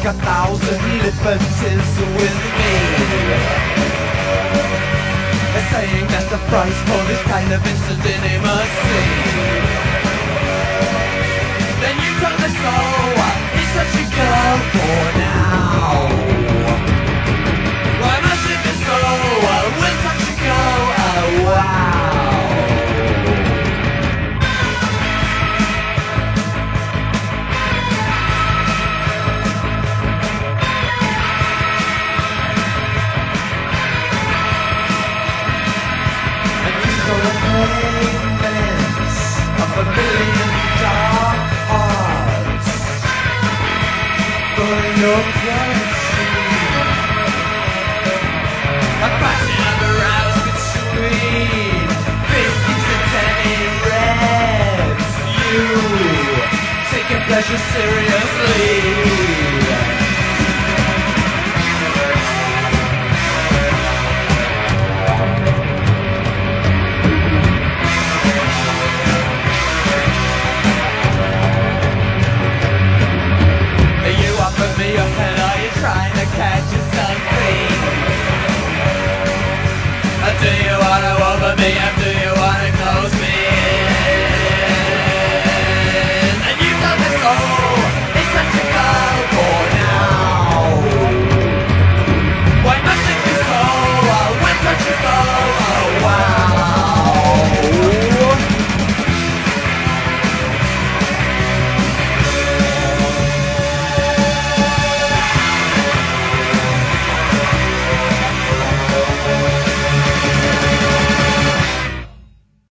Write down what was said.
1,000 liberties with me. They're saying that the price for this kind of instant intimacy. Then you took the soul, he's such a girl for now. Why must it be so? Will such a girl, oh wow. Of $1 billion hearts for your